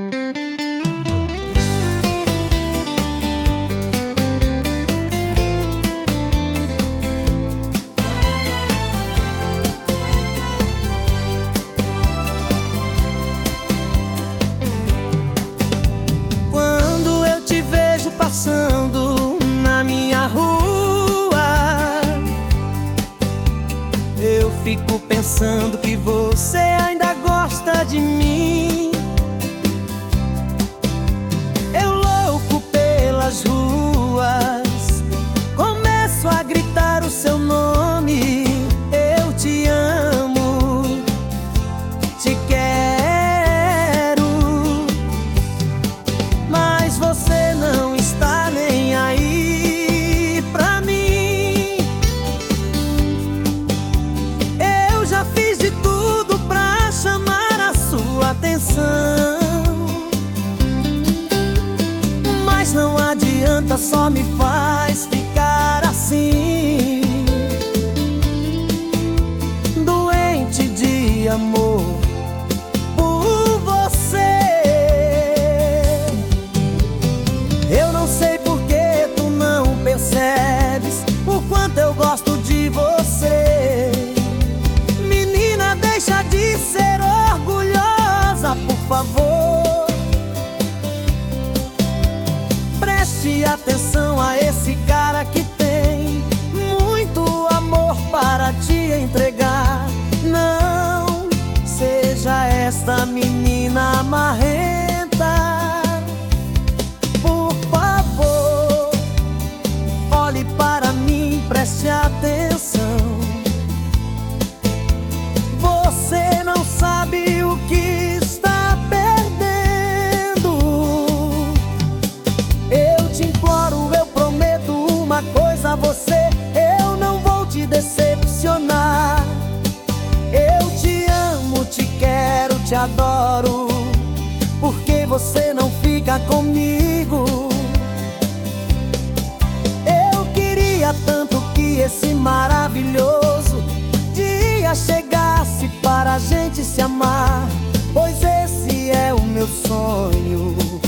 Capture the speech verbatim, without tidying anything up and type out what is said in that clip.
Quando eu te vejo passando na minha rua, eu fico pensando que você ainda gosta de mim. Eu louco pelas ruas, começo a gritar o seu nome. Eu te amo, te quero, mas você não está nem aí pra mim. Eu já fiz de tudo pra chamar a sua atenção, mas não adianta, só me faz ficar assim, doente de amor por você. Eu não sei por que tu não percebes o quanto eu gosto de você. Menina, deixa de ser orgulhosa, por favor. Preste atenção a esse cara que tem muito amor para te entregar. Não seja esta menina marrenta, por favor. Olhe para mim, preste atenção. Você não sabe o que está perdendo. Eu te imploro, eu prometo uma coisa a você: eu não vou te decepcionar. Eu te amo, te quero, te adoro. Por que você não fica comigo? Eu queria tanto que esse maravilhoso dia chegasse para a gente se amar, pois esse é o meu sonho.